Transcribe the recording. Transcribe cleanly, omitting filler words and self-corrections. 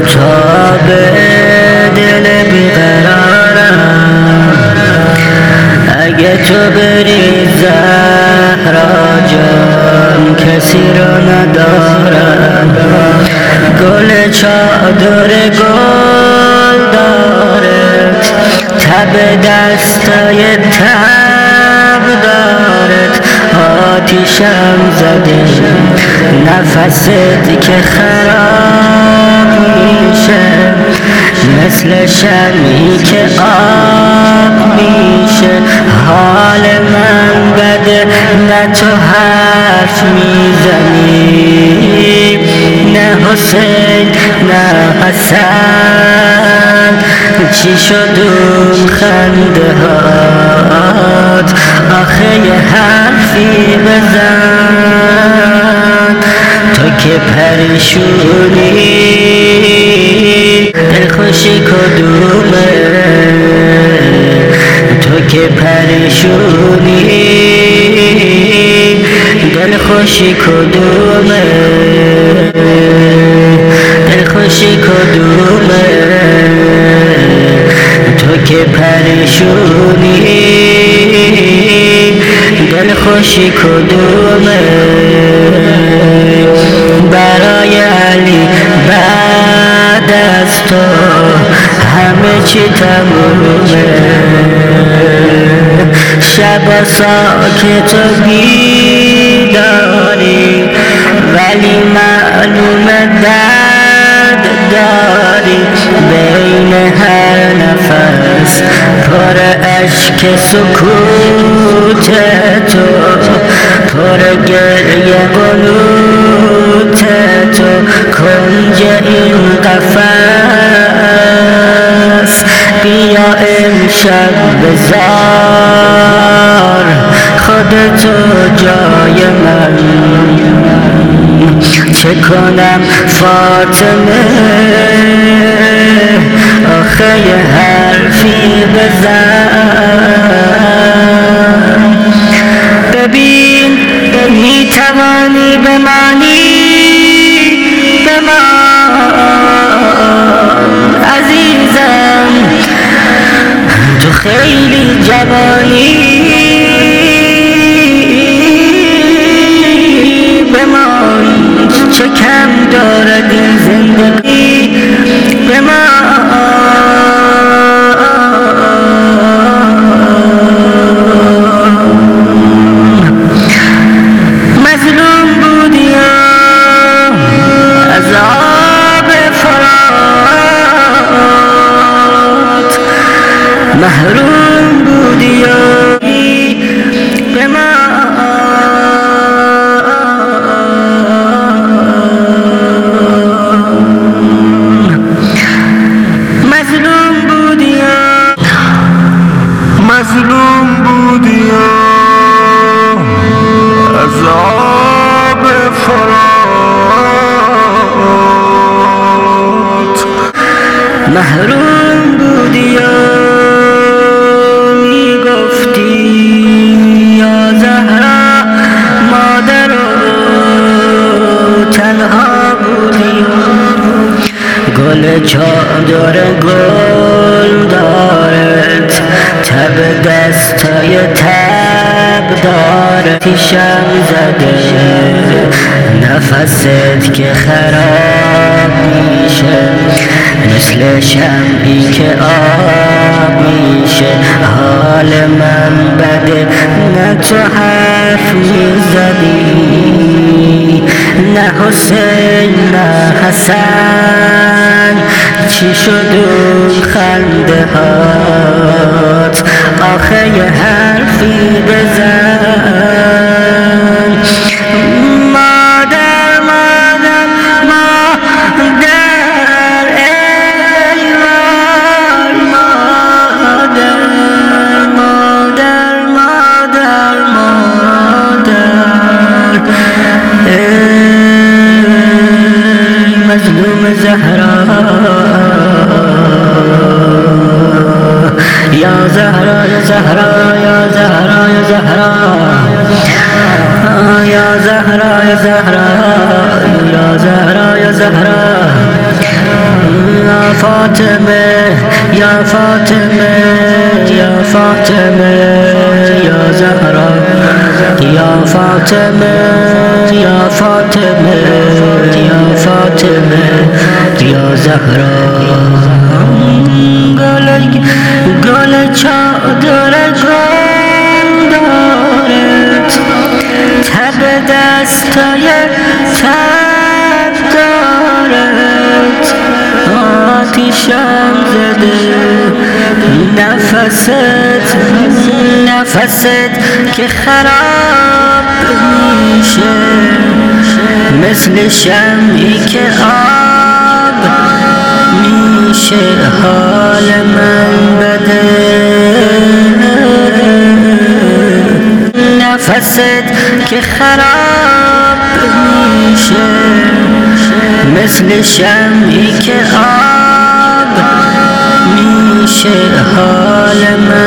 تا به دل بیقرارم. اگه تو بری زهرا جان کسی رو ندارم. گل چادر گل دارد، تب دستای تب دارد. آتیشم زده نفست که خراب میشه، مثل شمی که آب میشه. حال من بده نه تو حرف میزنی، نه حسین نه حسن. چی شد اون خنده هات؟ آخه یه حرفی بزن. تو که پریشونی دلخوشی کدومه؟ تو که پریشونی دلخوشی کدومه؟ دلخوشی کدومه؟ تو که پریشونی دلخوشی کدومه؟ برای علی بعد از تو همه چی تمومه. شبا ساکت و بیداری ولی معلومه درد داری. بین هر نفس پر اشک سکوت تو، پر گریه قنوت تو. کنج این قفس بیا امشب بذار خودتو جای من. چه کنم فاطمه؟ آخه یه حرفی بزن. ببین میتوانی بمانی، بمان عزیزم. تو خیلی جوانی، بمان. چه کم دارد این زندگی؟ بمان. مظلوم بودی از آب فرات، محروم بودی به من. مظلوم بودی، مظلوم بودی از آب فرات، محروم بودی. میگفتی یا زهرا مادر و تنها بودی. گل چادر گل دارد، تب دستای تب دارد. تیشم زده نفست که خراب میشه، مثل شمعی که آب میشه. حال من بده نه تو حرف میزدی، نه حسین نه حسن. چی شد اون خنده هات؟ آخه یه حرفی بزن. مادر مادر مادر ای مادر، مادر مادر مادر ای مظلوم زهرا. یا زهرا یا زهرا یا زهرا یا زهرا یا زهرا یا زهرا یا زهرا یا زهرا. یا فاطمه یا فاطمه یا فاطمه یا زهرا یا فاطمه یا فاطمه یا فاطمه یا زهرا گل چادر گل دارد تب دستای تب دارد آتیشم زده نفست که خراب میشه مثل شمعی که آب میشه حال من بده نفست که خراب میشه مثل شمعی که آب میشه حال من